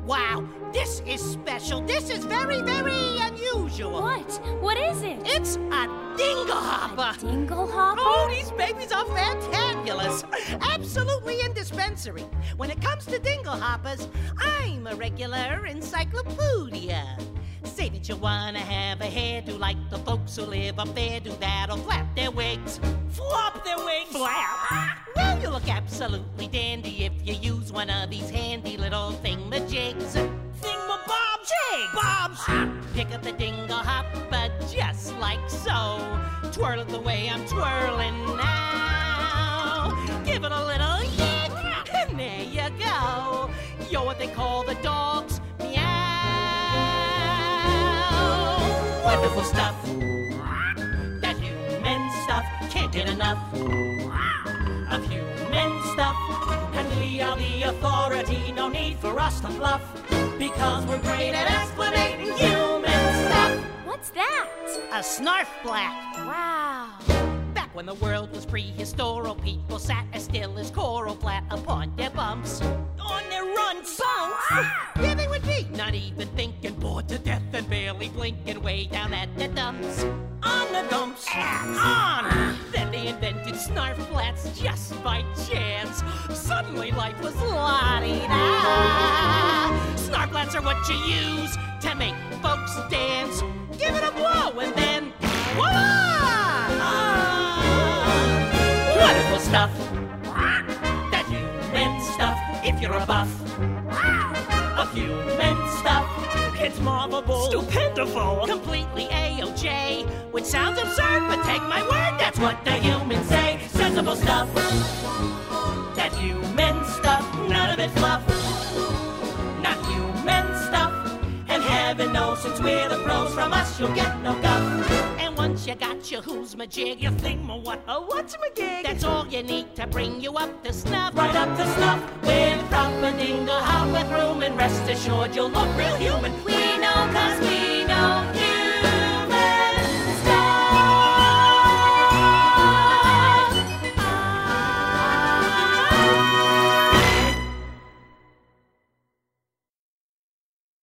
Wow, this is special. This is very, very unusual. What? What is it? It's a dinglehopper. A dinglehopper? Oh, these babies are fantabulous. Absolutely indispensable. When it comes to dinglehoppers, I'm a regular encyclopedia. Say that you wanna have a hairdo like the folks who live up there do that, or flap their wigs. Flop their wings. Flap? Well, you look absolutely dandy if you use one of these handy little thingamajigs. Thingamabobs. Jigs! Bobs. Pick up the dinglehopper just like so. Twirl it the way I'm twirling now. Give it a little yick, and there you go. You're what they call the dog's meow. Wonderful stuff. That human stuff. Can't get enough of human stuff. And we are the authority, no need for us to bluff, because we're great at explaining human stuff. What's that? A snarfblat. Wow. Back when the world was prehistorical, people sat as still as coral flat upon their bumps. On their run, bumps. Yeah, they would be. Not even thinking, bored to death and barely blinking way down at the dumps. On the dumps. On! Then they invented snarflats just by chance. Suddenly life was la-di-da. Snarflats are what you use to make folks dance. Give it a blow and then voila! Wonderful stuff. That human stuff. If you're a buff of human stuff, It's marvelable. stupendiful, completely A-OK, which sounds absurd, but take my word, that's what the humans say. Sensible stuff. That human stuff. None of it fluff. Not human stuff. And heaven knows, since we're the pros, from us you'll get no guff. And once you got your who's my jig, your thing my what, what's my gig, that's all you need to bring you up to snuff. Right up to snuff with proper dinglehopper through, and rest assured you'll look real human. We know 'cause we know